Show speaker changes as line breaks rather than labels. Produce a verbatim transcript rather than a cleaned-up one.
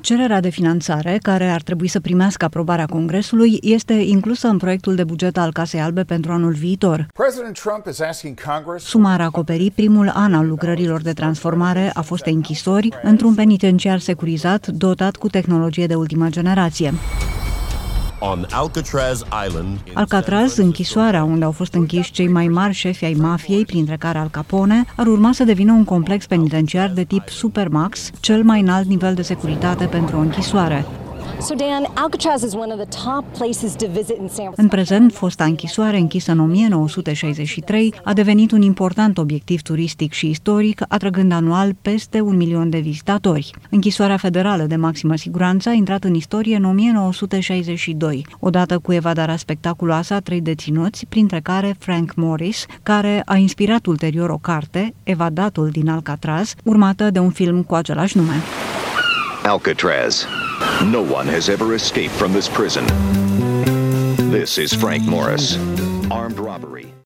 Cererea de finanțare, care ar trebui să primească aprobarea Congresului, este inclusă în proiectul de buget al Casei Albe pentru anul viitor. Suma ar acoperi primul an al lucrărilor de transformare a fostei închisori într-un penitenciar securizat dotat cu tehnologie de ultimă generație. Alcatraz, închisoarea unde au fost închiși cei mai mari șefi ai mafiei, printre care Al Capone, ar urma să devină un complex penitenciar de tip Supermax, cel mai înalt nivel de securitate pentru o închisoare.
So Dan, Alcatraz is one of the top places to visit in San Francisco.
În prezent, fosta închisoare, închisă în o mie nouă sute șaizeci și trei, a devenit un important obiectiv turistic și istoric, atrăgând anual peste un milion de vizitatori. Închisoarea federală de maximă siguranță a intrat în istorie în o mie nouă sute șaizeci și doi, odată cu evadarea spectaculoasă a trei deținuți, printre care Frank Morris, care a inspirat ulterior o carte, Evadatul din Alcatraz, urmată de un film cu același nume.
Alcatraz. No one has ever escaped from this prison. This is Frank Morris. Armed robbery.